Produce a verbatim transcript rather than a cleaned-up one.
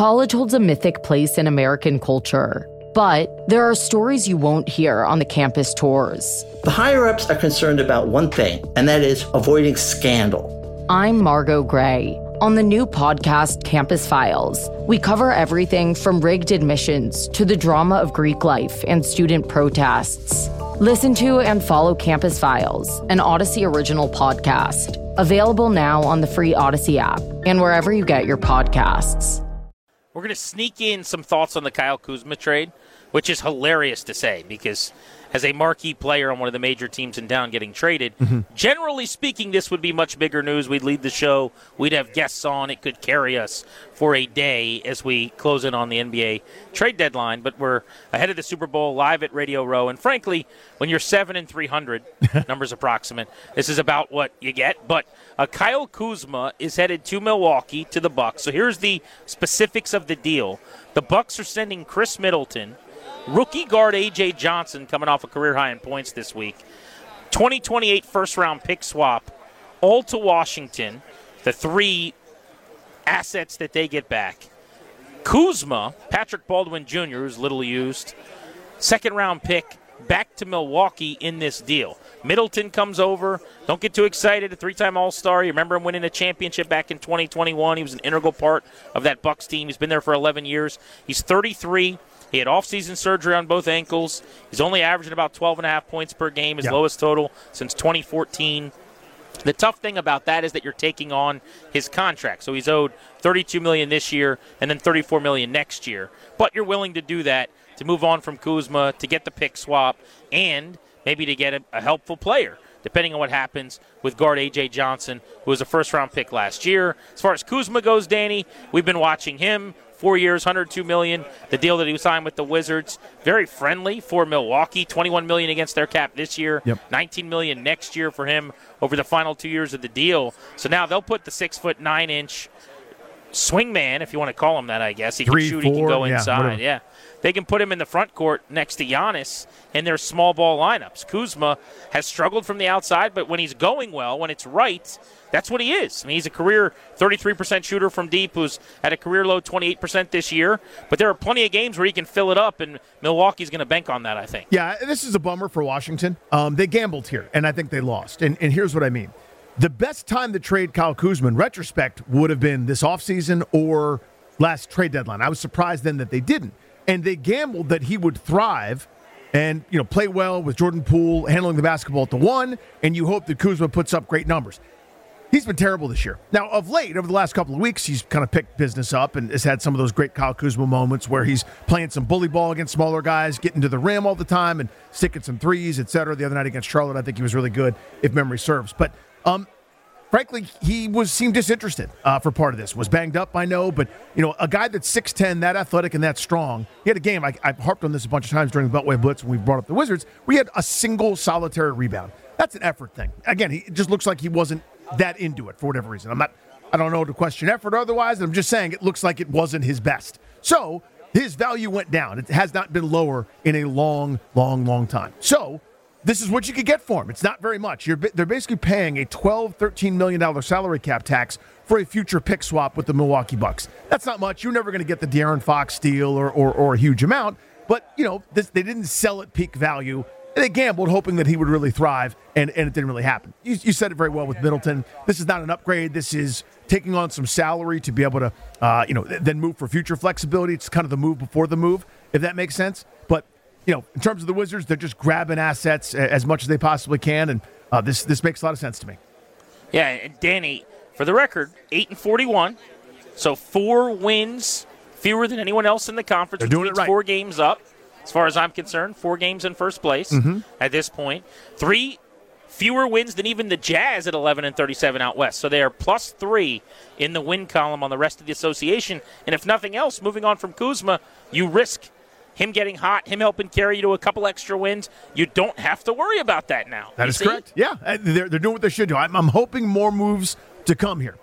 College holds a mythic place in American culture, but there are stories you won't hear on the campus tours. The higher-ups are concerned about one thing, and that is avoiding scandal. I'm Margot Gray. On the new podcast, Campus Files, we cover everything from rigged admissions to the drama of Greek life and student protests. Listen to and follow Campus Files, an Odyssey original podcast. Available now on the free Odyssey app and wherever you get your podcasts. We're going to sneak in some thoughts on the Kyle Kuzma trade, which is hilarious to say because as a marquee player on one of the major teams in town getting traded, mm-hmm. generally speaking, this would be much bigger news. We'd lead the show. We'd have guests on. It could carry us for a day as we close in on the N B A trade deadline. But we're ahead of the Super Bowl, live at Radio Row. And frankly, when you're seven and three hundred, numbers approximate, this is about what you get. But uh, Kyle Kuzma is headed to Milwaukee to the Bucks. So here's the specifics of the deal. The Bucks are sending Chris Middleton, rookie guard A J Johnson coming off a career high in points this week, twenty twenty-eight first-round pick swap, all to Washington, the three assets that they get back. Kuzma, Patrick Baldwin Junior, who's little used, second-round pick, back to Milwaukee in this deal. Middleton comes over. Don't get too excited. A three-time All-Star. You remember him winning a championship back in twenty twenty-one. He was an integral part of that Bucks team. He's been there for eleven years. He's thirty-three. He had off-season surgery on both ankles. He's only averaging about twelve and a half points per game, his yep. lowest total since twenty fourteen. The tough thing about that is that you're taking on his contract. So he's owed thirty-two million dollars this year and then thirty-four million dollars next year. But you're willing to do that to move on from Kuzma, to get the pick swap, and maybe to get a, a helpful player, depending on what happens with guard A J Johnson, who was a first-round pick last year. As far as Kuzma goes, Danny, we've been watching him. Four years, one hundred two million dollars. The deal that he signed with the Wizards, very friendly for Milwaukee. twenty-one million dollars against their cap this year. Yep. nineteen million dollars next year for him over the final two years of the deal. So now they'll put the six foot nine inch swing man, if you want to call him that, I guess. He Three, can shoot. four, He can go yeah, inside. whatever. Yeah. They can put him in the front court next to Giannis in their small ball lineups. Kuzma has struggled from the outside, but when he's going well, when it's right, that's what he is. I mean, he's a career thirty-three percent shooter from deep who's at a career low twenty-eight percent this year. But there are plenty of games where he can fill it up, and Milwaukee's going to bank on that, I think. Yeah, this is a bummer for Washington. Um, they gambled here, and I think they lost. And, and here's what I mean. The best time to trade Kyle Kuzma, in retrospect, would have been this offseason or last trade deadline. I was surprised then that they didn't. And they gambled that he would thrive and, you know, play well with Jordan Poole handling the basketball at the one, and you hope that Kuzma puts up great numbers. He's been terrible this year. Now, of late, over the last couple of weeks, he's kind of picked business up and has had some of those great Kyle Kuzma moments where he's playing some bully ball against smaller guys, getting to the rim all the time and sticking some threes, et cetera. The other night against Charlotte, I think he was really good, if memory serves. But, um, frankly, he was seemed disinterested uh, for part of this. Was banged up, I know, but you know, a guy that's six ten, that athletic and that strong. He had a game, I, I've harped on this a bunch of times during the Beltway Blitz when we brought up the Wizards, where he had a single solitary rebound. That's an effort thing. Again, he it just looks like he wasn't that into it for whatever reason. I'm not, I don't know to question effort or otherwise. I'm just saying it looks like it wasn't his best. So his value went down. It has not been lower in a long, long, long time. So this is what you could get for him. It's not very much. You're, they're basically paying a twelve, thirteen million dollars salary cap tax for a future pick swap with the Milwaukee Bucks. That's not much. You're never going to get the De'Aaron Fox deal or, or, or a huge amount. But, you know, this, they didn't sell at peak value. They gambled hoping that he would really thrive, and, and it didn't really happen. You, you said it very well with Middleton. This is not an upgrade. This is taking on some salary to be able to, uh, you know, then move for future flexibility. It's kind of the move before the move, if that makes sense. But you know, in terms of the Wizards, they're just grabbing assets as much as they possibly can, and uh, this this makes a lot of sense to me. Yeah, and Danny, for the record, eight and forty-one, so four wins fewer than anyone else in the conference. They're doing it right. Four games up, as far as I'm concerned. Four games in first place mm-hmm. at this point. Three fewer wins than even the Jazz at eleven and thirty-seven out west. So they are plus three in the win column on the rest of the association. And if nothing else, moving on from Kuzma, you risk him getting hot, him helping carry you to a couple extra wins. You don't have to worry about that now. That is correct. Yeah, they're, they're doing what they should do. I'm, I'm hoping more moves to come here.